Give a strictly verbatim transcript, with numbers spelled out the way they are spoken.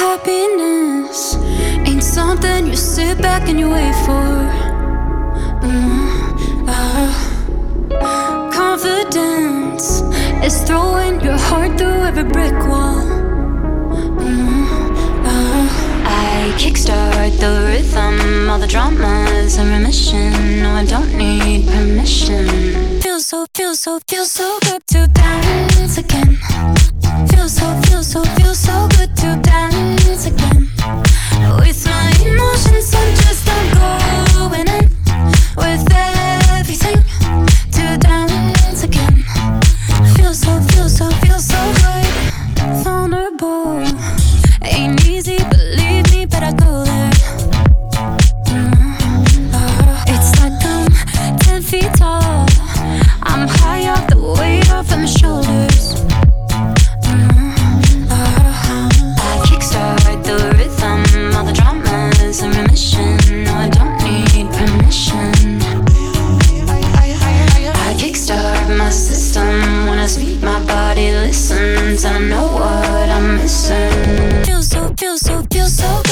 Happiness ain't something you sit back and you wait for. Mm, uh, Confidence is throwing your heart through every brick wall. Mm, uh, I kickstart the rhythm, all the drama's in remission. No, I don't need permission. Feels so, feels so, feels so good to dance again. Feels so, feels so, feels so good to dance again. With my emotions, I'm just not going in. With everything to dance again. Feels so, feels so, feels so good. Vulnerable ain't easy, believe me, but I go there. Mm, uh, it's like I'm ten feet tall. I'm high off the weight off of my shoulders. And I know what I'm missing. Feels so, feels so, feels so good.